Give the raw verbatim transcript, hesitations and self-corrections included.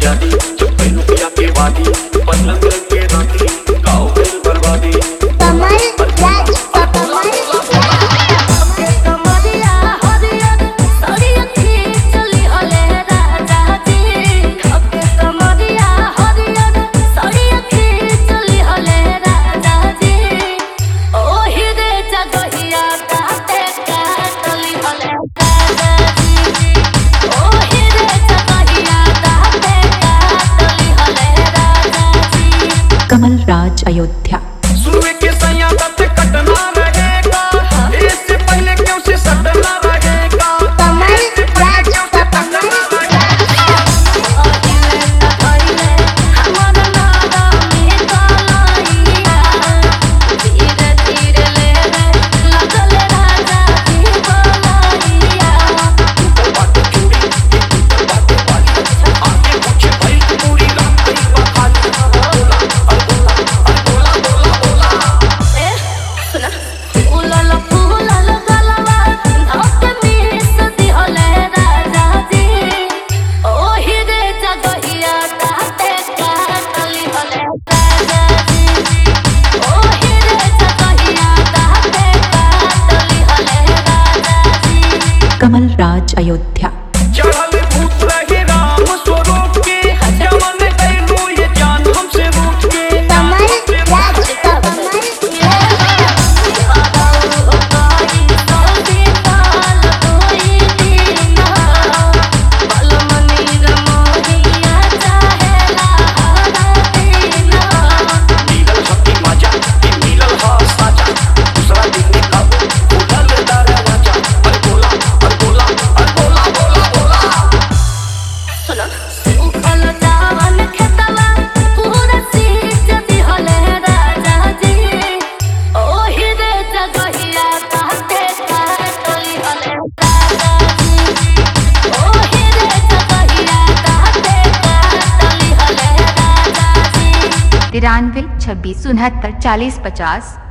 आजादी जब पहलू किया के वादी पलंग के राती गाँव फिर बर्बादी कमल राज कमल कमरिया हरियर सड़िया खींचली हले राजा जी खपे कमरिया हरियर सड़िया खींचली हले राजा जी ओही रे जगहिया काटे काटली हले राजा जी ओही रे जगहिया काटे काटली हले राजा जी। कमल राज अयोध्या। सुनवे के सैया तब कटना रहेगा इससे पहले क्यों से सटना रहेगा कमल राज कमल धीरे धीरे ले लगल राजा जी बोलैया बात चूड़ी बात वाली आगे पूछे भाई पूरी रात गई बखाली बोला बोला बोला बोला बोला ए सुना फूलल फूलल गलवा धक मिस दिहले राजा जी ओही रे जगहिया काटे काटली हले राजा जी ओही रे जगहिया काटे काटली हले राजा जी। कमल राज अयोध्या। चढ़ल भूत रहे राम स्वरूप के जवन कैलू ये जान हमसे रूठ के कमल राज कमल मिलल शक्ति माजा कि मिलल हा साजा दूसरा दिन में कब उठल दरवाजा अरे बोला अरे बोला अरे बोला बोला बोला सुनो उखल चावल खेतवा पूरा सींच दिहले राजा जी ओही रे जगहिया काटे काटली हले राजा जी ओही रे जगहिया काटे काटली हले राजा जी। तिरानवे छब्बीस उनहत्तर चालीस पचास।